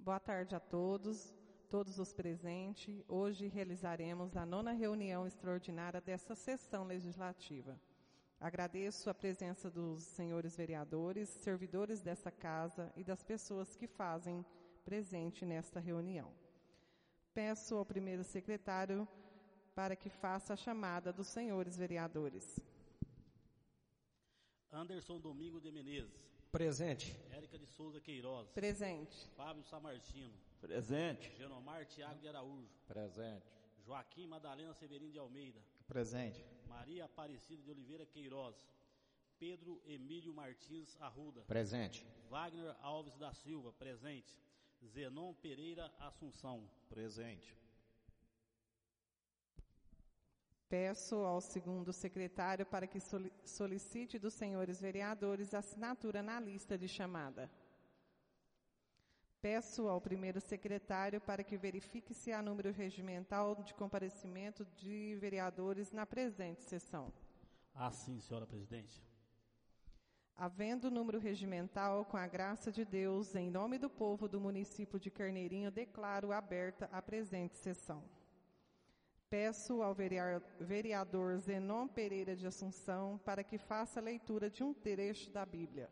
Boa tarde a todos os presentes. Hoje realizaremos a 9ª reunião extraordinária dessa sessão legislativa. Agradeço a presença dos senhores vereadores, servidores dessa casa e das pessoas que fazem presente nesta reunião. Peço ao primeiro secretário para que faça a chamada dos senhores vereadores. Anderson Domingo de Menezes. Presente. Érica de Souza Queiroz. Presente. Fábio Samartino. Presente. Genomar Tiago de Araújo. Presente. Joaquim Madalena Severino de Almeida. Presente. Maria Aparecida de Oliveira Queiroz. Pedro Emílio Martins Arruda. Presente. Wagner Alves da Silva. Presente. Zenon Pereira Assunção. Presente. Peço ao segundo secretário para que solicite dos senhores vereadores a assinatura na lista de chamada. Peço ao primeiro secretário para que verifique se há número regimental de comparecimento de vereadores na presente sessão. Sim, senhora presidente. Havendo número regimental, com a graça de Deus, em nome do povo do município de Carneirinho, declaro aberta a presente sessão. Peço ao vereador Zenon Pereira de Assunção para que faça a leitura de um trecho da Bíblia.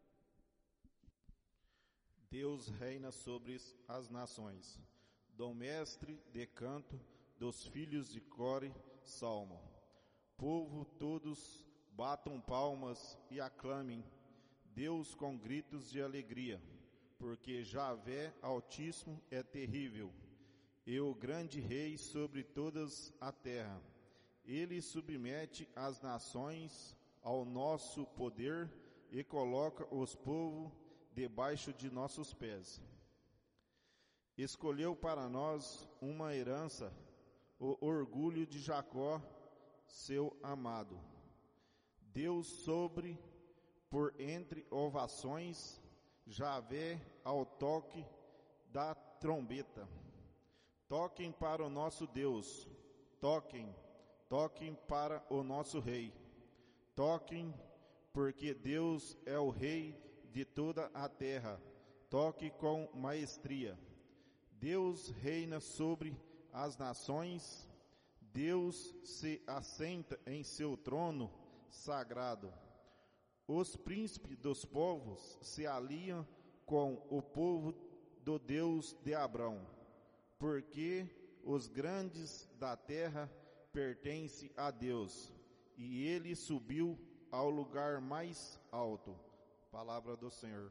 Deus reina sobre as nações. Dom mestre de canto dos filhos de Core, salmo. Povo, todos batam palmas e aclamem Deus com gritos de alegria, porque Javé Altíssimo é terrível. E o grande rei sobre todas a terra. Ele submete as nações ao nosso poder e coloca os povos debaixo de nossos pés. Escolheu para nós uma herança, o orgulho de Jacó, seu amado. Deus sobre, por entre ovações, Javé ao toque da trombeta. Toquem para o nosso Deus, toquem para o nosso Rei. Toquem, porque Deus é o Rei de toda a terra. Toque com maestria. Deus reina sobre as nações. Deus se assenta em seu trono sagrado. Os príncipes dos povos se aliam com o povo do Deus de Abrão. Porque os grandes da terra pertencem a Deus, e ele subiu ao lugar mais alto. Palavra do Senhor.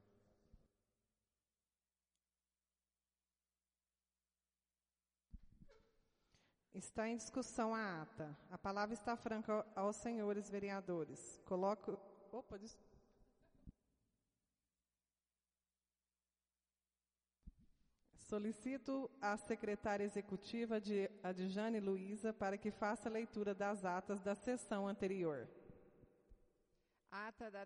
Está em discussão a ata. A palavra está franca aos senhores vereadores. Solicito a secretária executiva a Djane Luiza para que faça a leitura das atas da sessão anterior. Ata da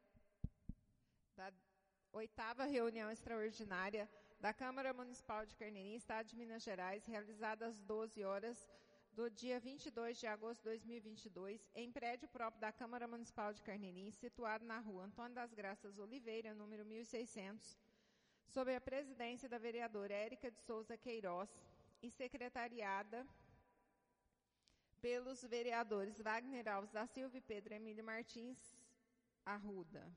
8ª reunião extraordinária da Câmara Municipal de Carneirinho, Estado de Minas Gerais, realizada às 12 horas do dia 22 de agosto de 2022, em prédio próprio da Câmara Municipal de Carneirinho, situado na rua Antônio das Graças Oliveira, número 1600, sob a presidência da vereadora Érica de Souza Queiroz e secretariada pelos vereadores Wagner Alves da Silva e Pedro Emílio Martins Arruda.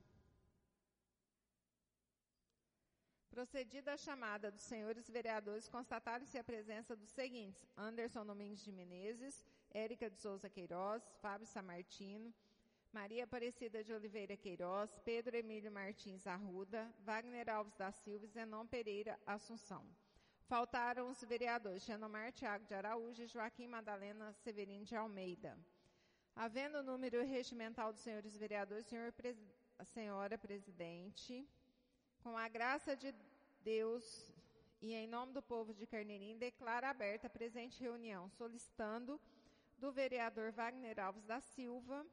Procedida a chamada dos senhores vereadores, constataram-se a presença dos seguintes: Anderson Domingos de Menezes, Érica de Souza Queiroz, Fábio Samartino, Maria Aparecida de Oliveira Queiroz, Pedro Emílio Martins Arruda, Wagner Alves da Silva e Zenon Pereira Assunção. Faltaram os vereadores Genomar Tiago de Araújo e Joaquim Madalena Severino de Almeida. Havendo o número regimental dos senhores vereadores, senhora presidente, com a graça de Deus e em nome do povo de Carneirinho, declara aberta a presente reunião, solicitando do vereador Wagner Alves da Silva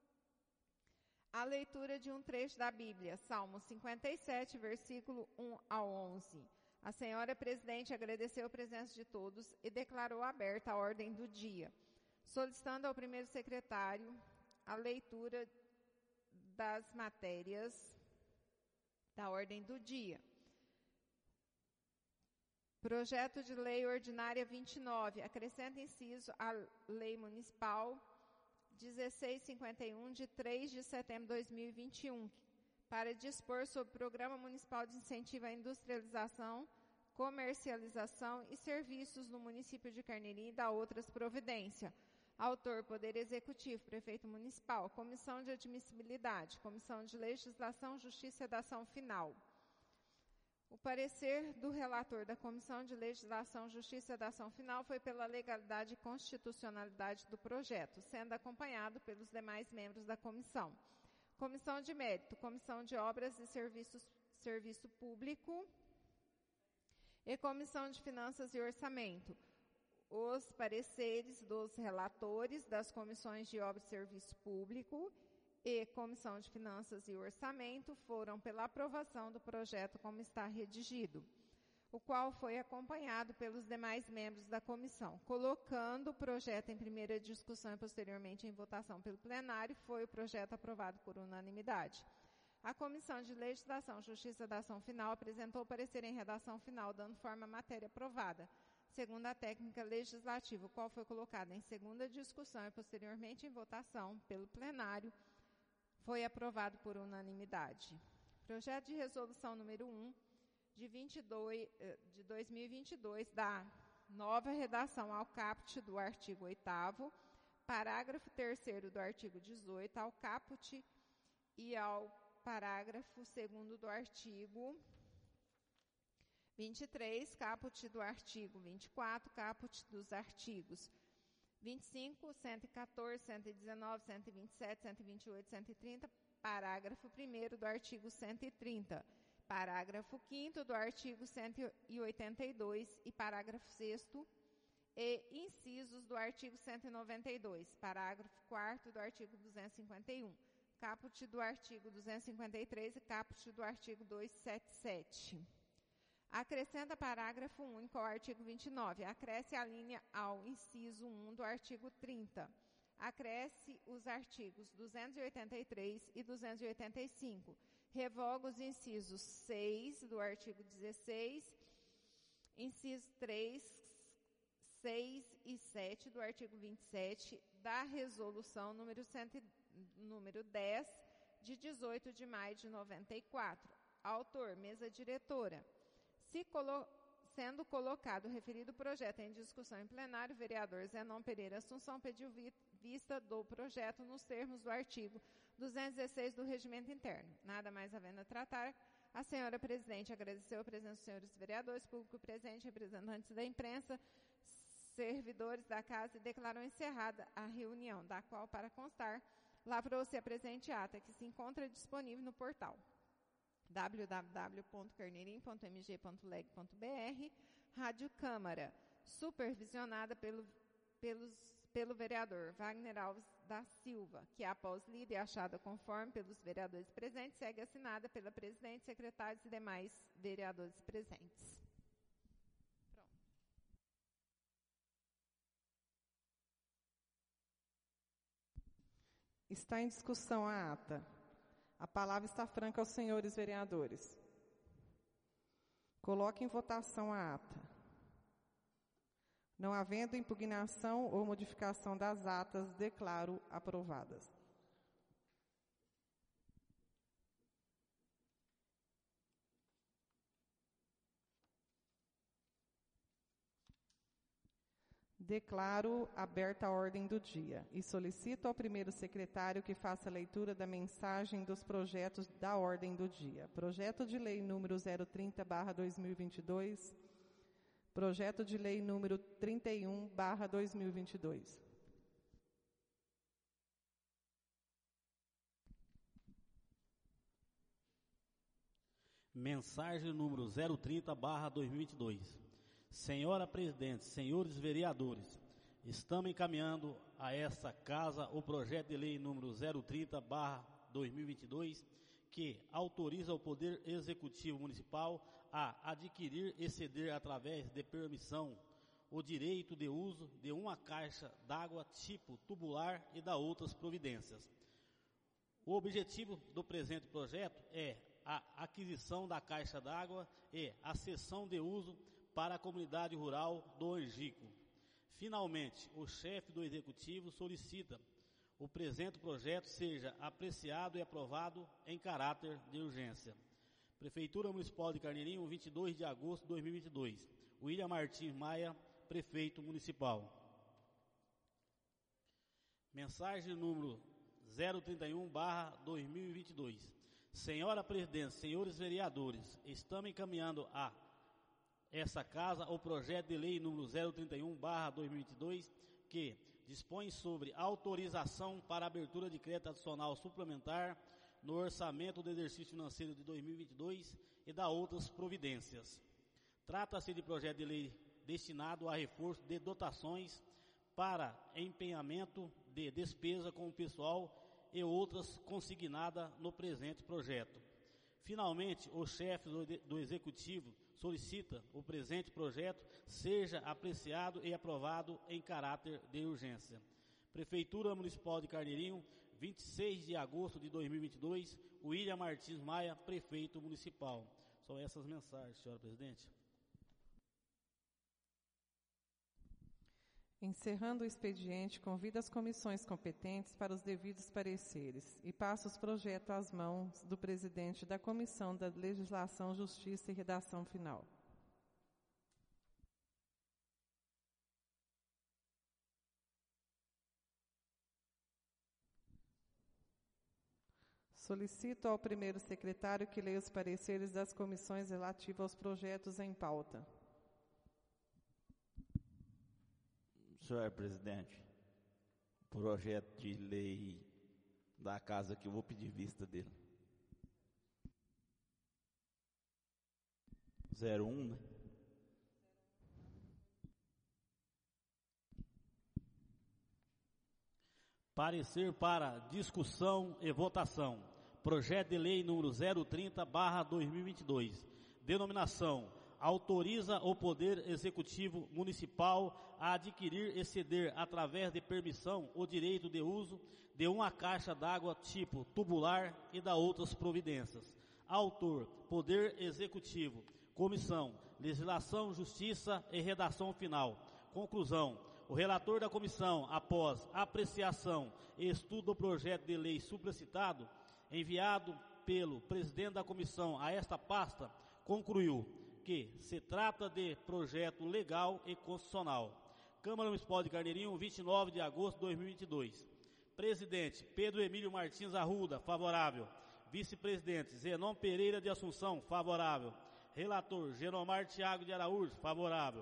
a leitura de um trecho da Bíblia, Salmo 57, versículo 1 ao 11. A senhora presidente agradeceu a presença de todos e declarou aberta a ordem do dia, solicitando ao primeiro secretário a leitura das matérias da ordem do dia. Projeto de Lei Ordinária 29, acrescenta inciso à Lei Municipal 1651, de 3 de setembro de 2021, para dispor sobre o Programa Municipal de Incentivo à Industrialização, Comercialização e Serviços no município de Carneirinho e da outras providências. Autor, Poder Executivo, Prefeito Municipal. Comissão de Admissibilidade, Comissão de Legislação, Justiça e Dação Final. O parecer do relator da Comissão de Legislação, Justiça e Dação Final foi pela legalidade e constitucionalidade do projeto, sendo acompanhado pelos demais membros da comissão. Comissão de Mérito, Comissão de Obras e Serviço Público e Comissão de Finanças e Orçamento. Os pareceres dos relatores das Comissões de Obras e Serviço Público e Comissão de Finanças e Orçamento foram pela aprovação do projeto como está redigido, o qual foi acompanhado pelos demais membros da comissão. Colocando o projeto em primeira discussão e posteriormente em votação pelo plenário, foi o projeto aprovado por unanimidade. A Comissão de Legislação, Justiça e Dação Final apresentou o parecer em redação final, dando forma à matéria aprovada, segundo a técnica legislativa, o qual foi colocado em segunda discussão e posteriormente em votação pelo plenário, foi aprovado por unanimidade. Projeto de resolução número 1 de 2022 dá nova redação ao caput do artigo 8º, parágrafo 3º do artigo 18, ao caput e ao parágrafo 2º do artigo 23, caput do artigo 24, caput dos artigos 25, 114, 119, 127, 128, 130, parágrafo 1º do artigo 130, parágrafo 5º do artigo 182 e parágrafo 6º e incisos do artigo 192, parágrafo 4º do artigo 251, caput do artigo 253 e caput do artigo 277. Acrescenta parágrafo único ao artigo 29. Acresce a linha ao inciso 1 do artigo 30. Acresce os artigos 283 e 285. Revoga os incisos 6 do artigo 16, inciso 3, 6 e 7 do artigo 27 da resolução número 10, de 18 de maio de 94. Autor, mesa diretora. Sendo colocado o referido projeto em discussão em plenário, o vereador Zenon Pereira Assunção pediu vista do projeto nos termos do artigo 216 do Regimento Interno. Nada mais havendo a tratar, a senhora presidente agradeceu a presença dos senhores vereadores, público presente, representantes da imprensa, servidores da casa e declarou encerrada a reunião, da qual, para constar, lavrou-se a presente ata, que se encontra disponível no portal www.carneirinho.mg.leg.br, Rádio Câmara, supervisionada pelo vereador Wagner Alves da Silva, que após lida e achada conforme pelos vereadores presentes, segue assinada pela presidente, secretários e demais vereadores presentes. Pronto. Está em discussão a ata. A palavra está franca aos senhores vereadores. Coloque em votação a ata. Não havendo impugnação ou modificação das atas, declaro aprovadas. Declaro aberta a ordem do dia e solicito ao primeiro secretário que faça a leitura da mensagem dos projetos da ordem do dia. Projeto de lei número 030/2022, projeto de lei número 31/2022. Mensagem número 030/2022. Senhora Presidente, senhores vereadores, estamos encaminhando a esta casa o projeto de lei número 030/2022, que autoriza o Poder Executivo Municipal a adquirir e ceder através de permissão o direito de uso de uma caixa d'água tipo tubular e da outras providências. O objetivo do presente projeto é a aquisição da caixa d'água e a cessão de uso para a comunidade rural do Angico. Finalmente, o chefe do Executivo solicita o presente projeto seja apreciado e aprovado em caráter de urgência. Prefeitura Municipal de Carneirinho, 22 de agosto de 2022. William Martins Maia, Prefeito Municipal. Mensagem número 031/2022. Senhora Presidente, senhores vereadores, estamos encaminhando a essa casa o projeto de lei número 031/2022, que dispõe sobre autorização para abertura de crédito adicional suplementar no orçamento do exercício financeiro de 2022 e da outras providências. Trata-se de projeto de lei destinado a reforço de dotações para empenhamento de despesa com o pessoal e outras consignada no presente projeto. Finalmente, o chefe do Executivo solicita o presente projeto seja apreciado e aprovado em caráter de urgência. Prefeitura Municipal de Carneirinho, 26 de agosto de 2022, William Martins Maia, Prefeito Municipal. São essas mensagens, senhora Presidente. Encerrando o expediente, convido as comissões competentes para os devidos pareceres e passo os projetos às mãos do presidente da Comissão da Legislação, Justiça e Redação Final. Solicito ao primeiro secretário que leia os pareceres das comissões relativos aos projetos em pauta. Senhor Presidente, projeto de lei da casa que eu vou pedir vista dele. 01, né? Parecer para discussão e votação. Projeto de lei número 030/2022. Denominação: autoriza o Poder Executivo Municipal a adquirir e ceder, através de permissão, o direito de uso de uma caixa d'água tipo tubular e da outras providências. Autor: Poder Executivo. Comissão: Legislação, Justiça e Redação Final. Conclusão: o relator da comissão, após apreciação e estudo do projeto de lei supracitado, enviado pelo presidente da comissão a esta pasta, concluiu que se trata de projeto legal e constitucional. Câmara Municipal de Carneirinho, 29 de agosto de 2022. Presidente: Pedro Emílio Martins Arruda, favorável. Vice-presidente: Zenon Pereira de Assunção, favorável. Relator: Genomar Thiago de Araújo, favorável.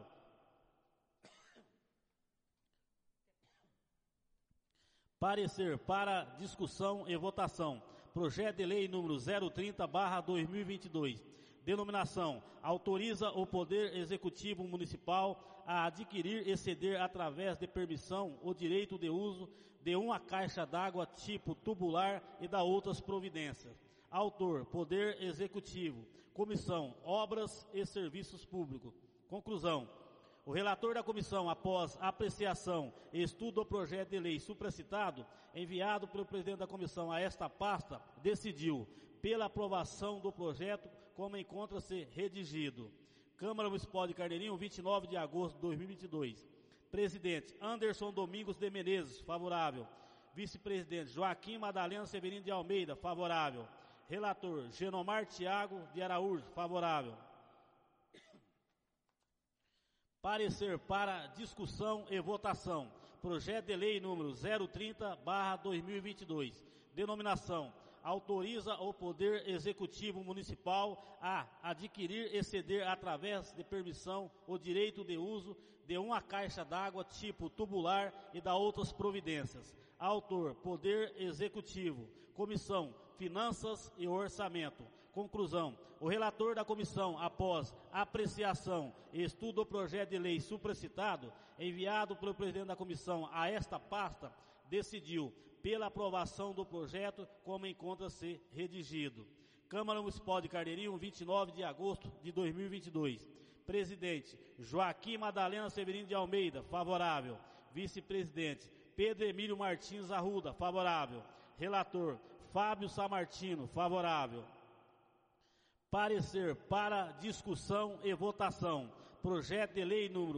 Parecer para discussão e votação. Projeto de lei número 030/2022. Denominação: autoriza o Poder Executivo Municipal a adquirir e ceder, através de permissão, o direito de uso de uma caixa d'água tipo tubular e da outras providências. Autor: Poder Executivo. Comissão: Obras e Serviços Públicos. Conclusão: o relator da comissão, após apreciação e estudo do projeto de lei supracitado, enviado pelo presidente da comissão a esta pasta, decidiu pela aprovação do projeto como encontra-se redigido. Câmara Municipal de Carneirinho, 29 de agosto de 2022. Presidente: Anderson Domingos de Menezes, favorável. Vice-presidente: Joaquim Madalena Severino de Almeida, favorável. Relator: Genomar Thiago de Araújo, favorável. Parecer para discussão e votação. Projeto de lei número 030/2022. Denominação: autoriza o Poder Executivo Municipal a adquirir e ceder, através de permissão, o direito de uso de uma caixa d'água tipo tubular e da outras providências. Autor: Poder Executivo. Comissão: Finanças e Orçamento. Conclusão: o relator da comissão, após apreciação e estudo do projeto de lei supracitado, enviado pelo presidente da comissão a esta pasta, decidiu pela aprovação do projeto como encontra-se redigido. Câmara Municipal de Carneirinho, 29 de agosto de 2022. Presidente: Joaquim Madalena Severino de Almeida, favorável. Vice-presidente: Pedro Emílio Martins Arruda, favorável. Relator: Fábio Samartino, favorável. Parecer para discussão e votação. projeto de lei número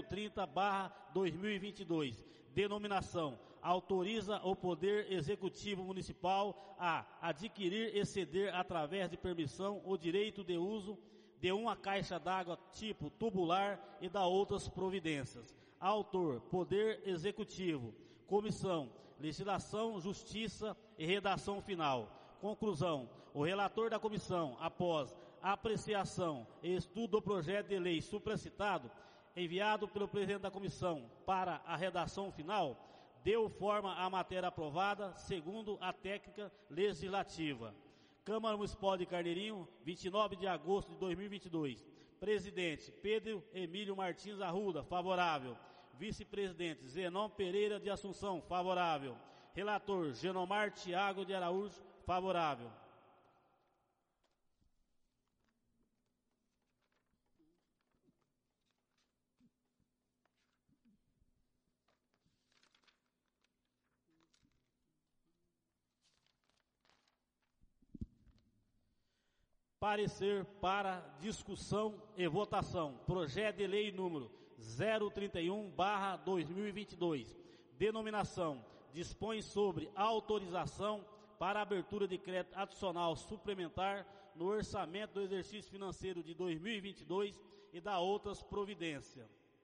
030/2022, denominação: autoriza o Poder Executivo Municipal a adquirir e ceder através de permissão o direito de uso de uma caixa d'água tipo tubular e da outras providências. Autor: Poder Executivo. Comissão: Legislação, Justiça e Redação Final. Conclusão: o relator da comissão, após apreciação e estudo do projeto de lei supracitado, enviado pelo presidente da comissão para a redação final, deu forma à matéria aprovada segundo a técnica legislativa. Câmara Municipal de Carneirinho, 29 de agosto de 2022. Presidente: Pedro Emílio Martins Arruda, favorável. Vice-presidente: Zenon Pereira de Assunção, favorável. Relator: Genomar Tiago de Araújo, favorável. Parecer para discussão e votação. Projeto de lei número 031/2022. Denominação: dispõe sobre autorização para abertura de crédito adicional suplementar no orçamento do exercício financeiro de 2022 e da outras providências.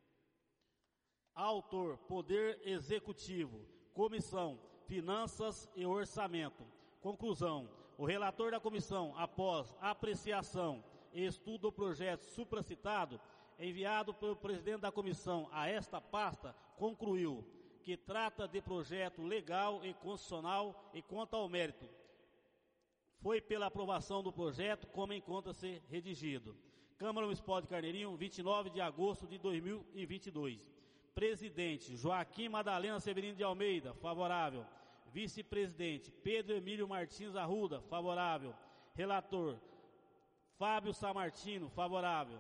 Autor: Poder Executivo. Comissão: Finanças e Orçamento. Conclusão: o relator da comissão, após apreciação e estudo do projeto supracitado, enviado pelo presidente da comissão a esta pasta, concluiu que trata de projeto legal e constitucional e, quanto ao mérito, foi pela aprovação do projeto como encontra-se redigido. Câmara Municipal de Carneirinho, 29 de agosto de 2022. Presidente: Joaquim Madalena Severino de Almeida, favorável. Vice-presidente: Pedro Emílio Martins Arruda, favorável. Relator: Fábio Samartino, favorável.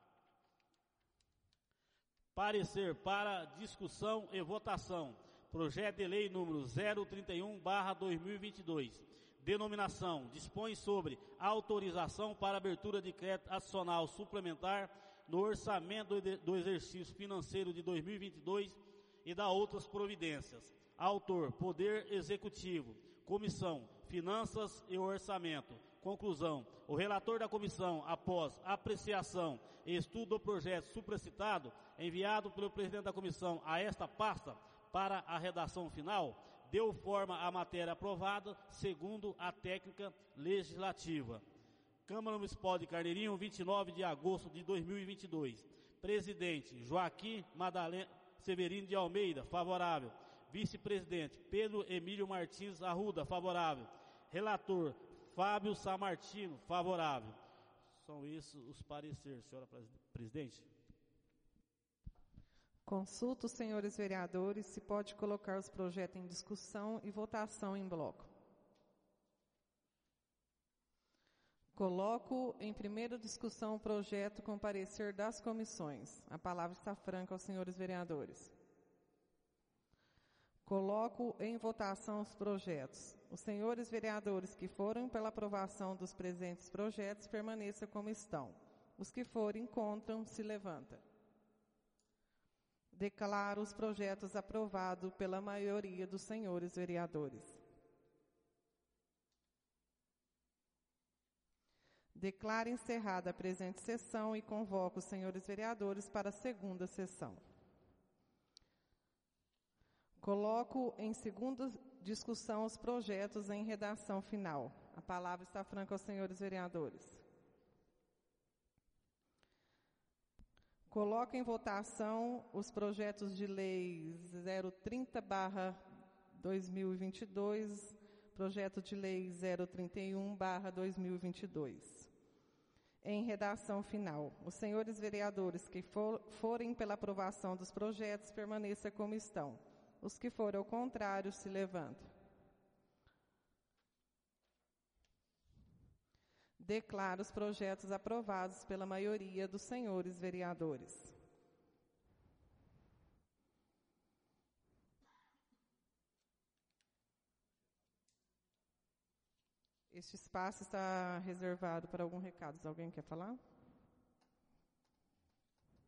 Parecer para discussão e votação. Projeto de lei número 031/2022. Denominação: dispõe sobre autorização para abertura de crédito adicional suplementar no orçamento do exercício financeiro de 2022 e da outras providências. Autor: Poder Executivo. Comissão: Finanças e Orçamento. Conclusão: o relator da comissão, após apreciação e estudo do projeto supracitado, enviado pelo presidente da comissão a esta pasta para a redação final, deu forma à matéria aprovada segundo a técnica legislativa. Câmara Municipal de Carneirinho, 29 de agosto de 2022. Presidente: Joaquim Madalena Severino de Almeida, favorável. Vice-presidente: Pedro Emílio Martins Arruda, favorável. Relator: Fábio Samartino, favorável. São esses os pareceres, senhora presidente. Consulto os senhores vereadores se pode colocar os projetos em discussão e votação em bloco. Coloco em primeira discussão o projeto com parecer das comissões. A palavra está franca aos senhores vereadores. Coloco em votação os projetos. Os senhores vereadores que forem pela aprovação dos presentes projetos permaneçam como estão. Os que forem contra, se levantam. Declaro os projetos aprovados pela maioria dos senhores vereadores. Declaro encerrada a presente sessão e convoco os senhores vereadores para a segunda sessão. Coloco em segunda discussão os projetos em redação final. A palavra está franca aos senhores vereadores. Coloco em votação os projetos de lei 030/2022, projeto de lei 031/2022. Em redação final, os senhores vereadores que forem pela aprovação dos projetos permaneçam como estão. Os que forem ao contrário, se levantam. Declaro os projetos aprovados pela maioria dos senhores vereadores. Este espaço está reservado para algum recado. Alguém quer falar?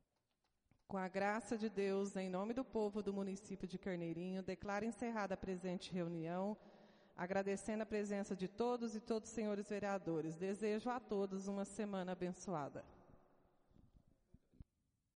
Com a graça de Deus, em nome do povo do município de Carneirinho, declaro encerrada a presente reunião, agradecendo a presença de todos e todos os senhores vereadores. Desejo a todos uma semana abençoada.